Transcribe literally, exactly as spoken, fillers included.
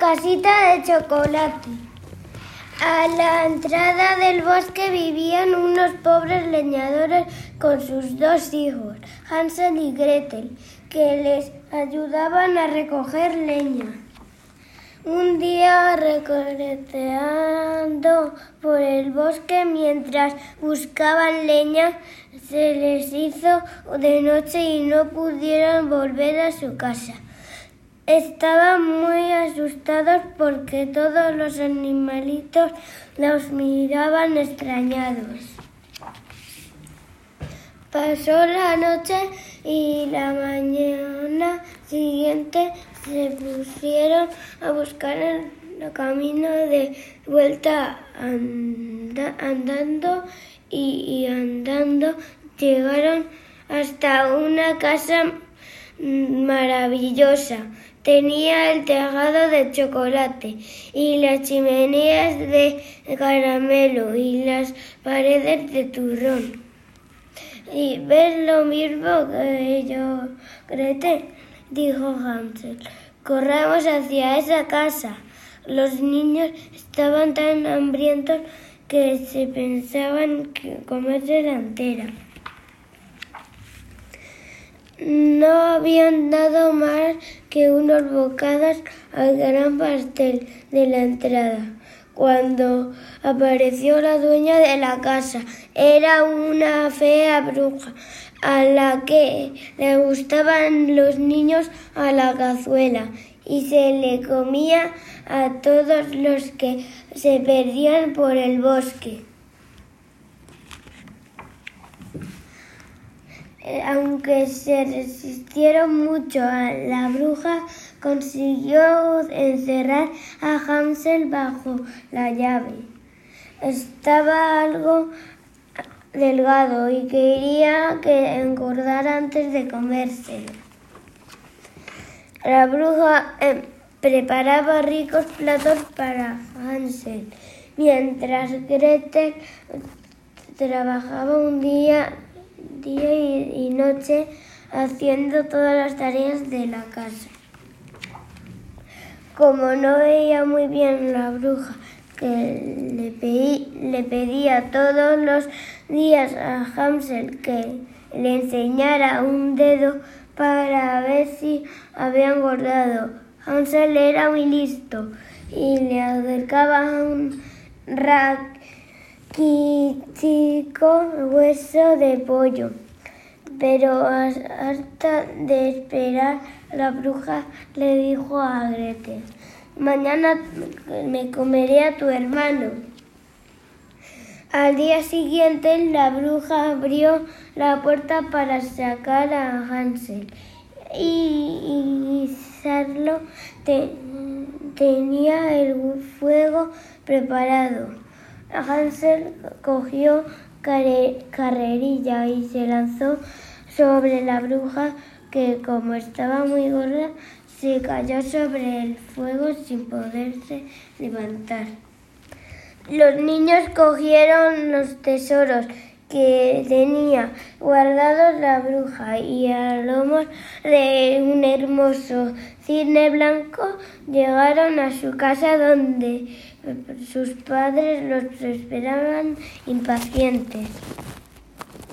casita de chocolate. A la entrada del bosque vivían unos pobres leñadores con sus dos hijos, Hansel y Gretel, que les ayudaban a recoger leña. Un día, recorreteando por el bosque mientras buscaban leña, se les hizo de noche y no pudieron volver a su casa. Estaban muy asustados porque todos los animalitos los miraban extrañados. Pasó la noche y la mañana siguiente se pusieron a buscar el camino de vuelta anda, andando y, y andando. Llegaron hasta una casa maravillosa. Tenía el tejado de chocolate y las chimeneas de caramelo y las paredes de turrón. ¿Y ves lo mismo que yo, Gretel?, dijo Hansel. Corramos hacia esa casa. Los niños estaban tan hambrientos que se pensaban que comérsela entera. No habían dado más que unos bocados al gran pastel de la entrada cuando apareció la dueña de la casa. Era una fea bruja a la que le gustaban los niños a la cazuela y se le comía a todos los que se perdían por el bosque. Aunque se resistieron mucho, a la bruja consiguió encerrar a Hansel bajo la llave. Estaba algo delgado y quería que engordara antes de comérselo. La bruja eh, preparaba ricos platos para Hansel, mientras Gretel trabajaba un día día y noche haciendo todas las tareas de la casa. Como no veía muy bien la bruja, que le, pedí, le pedía todos los días a Hansel que le enseñara un dedo para ver si había engordado. Hansel era muy listo y le acercaba un rack Chico hueso de pollo, pero hasta de esperar, la bruja le dijo a Gretel: mañana me comeré a tu hermano. Al día siguiente, la bruja abrió la puerta para sacar a Hansel y guisarlo. Te, tenía el fuego preparado. Hansel cogió carrerilla y se lanzó sobre la bruja, que como estaba muy gorda, se cayó sobre el fuego sin poderse levantar. Los niños cogieron los tesoros que tenía guardados la bruja y a lomos de un hermoso cisne blanco llegaron a su casa, donde sus padres los esperaban impacientes.